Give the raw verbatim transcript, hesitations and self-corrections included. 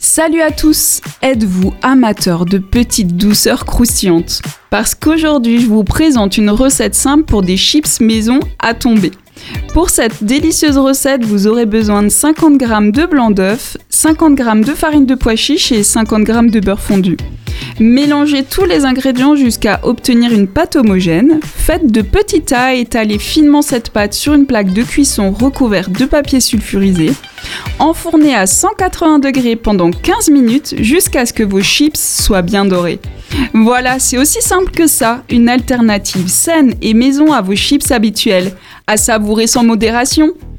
Salut à tous! Êtes-vous amateur de petites douceurs croustillantes? Parce qu'aujourd'hui, je vous présente une recette simple pour des chips maison à tomber. Pour cette délicieuse recette, vous aurez besoin de cinquante grammes de blanc d'œuf, cinquante grammes de farine de pois chiche et cinquante grammes de beurre fondu. Mélangez tous les ingrédients jusqu'à obtenir une pâte homogène. Faites de petits tas et étalez finement cette pâte sur une plaque de cuisson recouverte de papier sulfurisé. Enfournez à cent quatre-vingts degrés pendant quinze minutes jusqu'à ce que vos chips soient bien dorés. Voilà, c'est aussi simple que ça, une alternative saine et maison à vos chips habituels. À savourer sans modération.